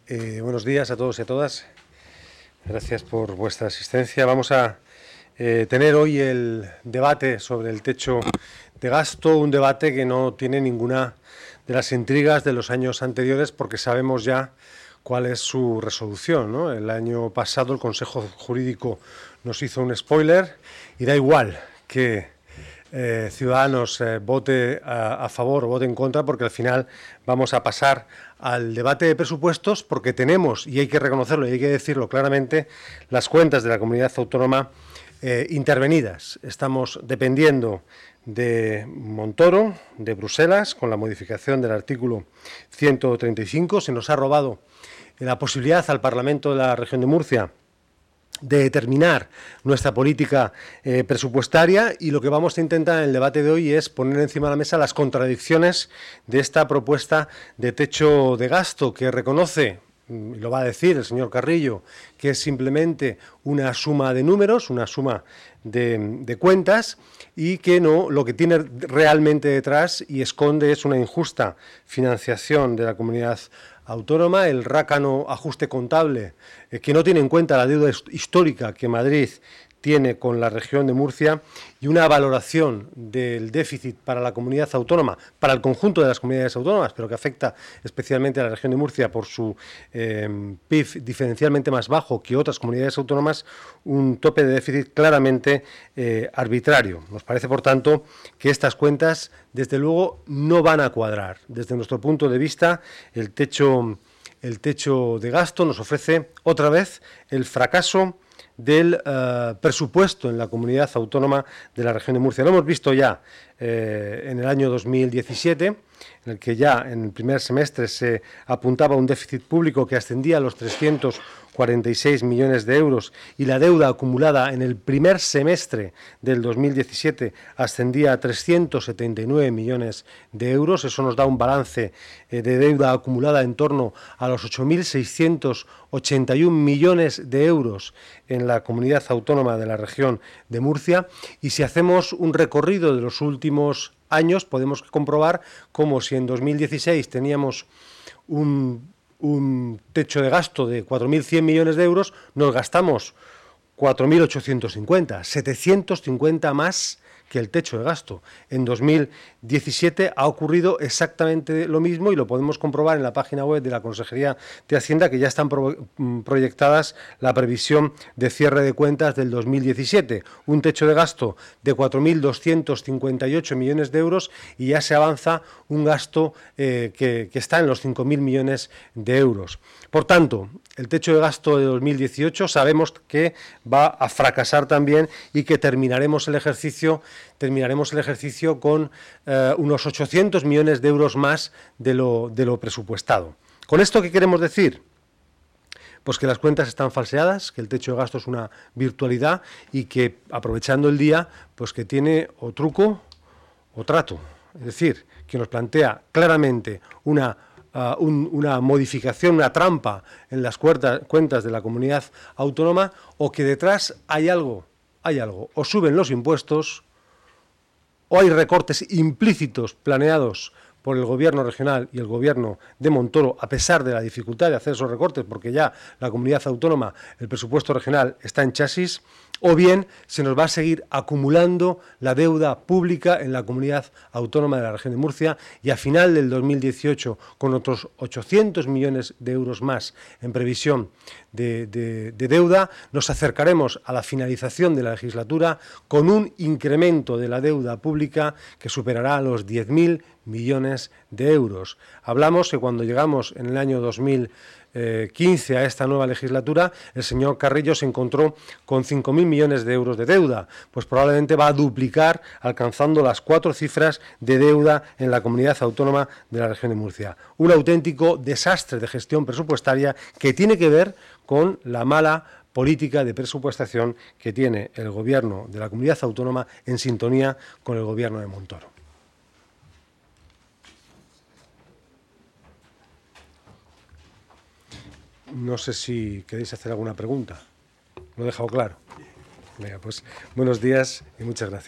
Buenos días a todos y a todas. Gracias por vuestra asistencia. Vamos a tener hoy el debate sobre el techo de gasto, un debate que no tiene ninguna de las intrigas de los años anteriores porque sabemos ya cuál es su resolución, ¿no? El año pasado el Consejo Jurídico nos hizo un spoiler y da igual que Ciudadanos vote a favor o vote en contra, porque al final vamos a pasar al debate de presupuestos porque tenemos, y hay que reconocerlo y hay que decirlo claramente, las cuentas de la comunidad autónoma intervenidas. Estamos dependiendo de Montoro, de Bruselas, con la modificación del artículo 135. Se nos ha robado la posibilidad al Parlamento de la región de Murcia de determinar nuestra política presupuestaria, y lo que vamos a intentar en el debate de hoy es poner encima de la mesa las contradicciones de esta propuesta de techo de gasto que reconoce, y lo va a decir el señor Carrillo, que es simplemente una suma de números, una suma de cuentas, y que no, lo que tiene realmente detrás y esconde es una injusta financiación de la comunidad autónoma, el rácano ajuste contable que no tiene en cuenta la deuda histórica que Madrid tiene con la región de Murcia, y una valoración del déficit para la comunidad autónoma, para el conjunto de las comunidades autónomas, pero que afecta especialmente a la región de Murcia por su PIB diferencialmente más bajo que otras comunidades autónomas, un tope de déficit claramente arbitrario. Nos parece, por tanto, que estas cuentas, desde luego, no van a cuadrar. Desde nuestro punto de vista, el techo de gasto nos ofrece otra vez el fracaso del presupuesto en la comunidad autónoma de la región de Murcia. Lo hemos visto ya en el año 2017, en el que ya en el primer semestre se apuntaba un déficit público que ascendía a los 346 millones de euros, y la deuda acumulada en el primer semestre del 2017 ascendía a 379 millones de euros. Eso nos da un balance de deuda acumulada en torno a los 8.681 millones de euros en la comunidad autónoma de la región de Murcia. Y si hacemos un recorrido de los últimos años, podemos comprobar cómo, si en 2016 teníamos un techo de gasto de 4.100 millones de euros, nos gastamos 4.850, 750 más que el techo de gasto. En 2017 ha ocurrido exactamente lo mismo, y lo podemos comprobar en la página web de la Consejería de Hacienda, que ya están proyectadas la previsión de cierre de cuentas del 2017. Un techo de gasto de 4.258 millones de euros, y ya se avanza un gasto que está en los 5.000 millones de euros. Por tanto, el techo de gasto de 2018 sabemos que va a fracasar también, y que terminaremos el ejercicio con unos 800 millones de euros más de lo presupuestado. ¿Con esto qué queremos decir? Pues que las cuentas están falseadas, que el techo de gasto es una virtualidad, y que, aprovechando el día, pues que tiene o truco o trato. Es decir, que nos plantea claramente una modificación, una trampa en las cuentas de la comunidad autónoma, o que detrás hay algo. O suben los impuestos, o hay recortes implícitos planeados por el gobierno regional y el gobierno de Montoro, a pesar de la dificultad de hacer esos recortes, porque ya la comunidad autónoma, el presupuesto regional está en chasis, o bien se nos va a seguir acumulando la deuda pública en la comunidad autónoma de la región de Murcia, y a final del 2018, con otros 800 millones de euros más en previsión de deuda, nos acercaremos a la finalización de la legislatura con un incremento de la deuda pública que superará los 10.000 millones de euros. Hablamos que cuando llegamos en el año 2015 a esta nueva legislatura, el señor Carrillo se encontró con 5.000 millones de euros de deuda. Pues probablemente va a duplicar, alcanzando las 4 cifras de deuda en la comunidad autónoma de la región de Murcia. Un auténtico desastre de gestión presupuestaria que tiene que ver con la mala política de presupuestación que tiene el gobierno de la comunidad autónoma en sintonía con el gobierno de Montoro. No sé si queréis hacer alguna pregunta. Lo he dejado claro. Venga, pues buenos días y muchas gracias.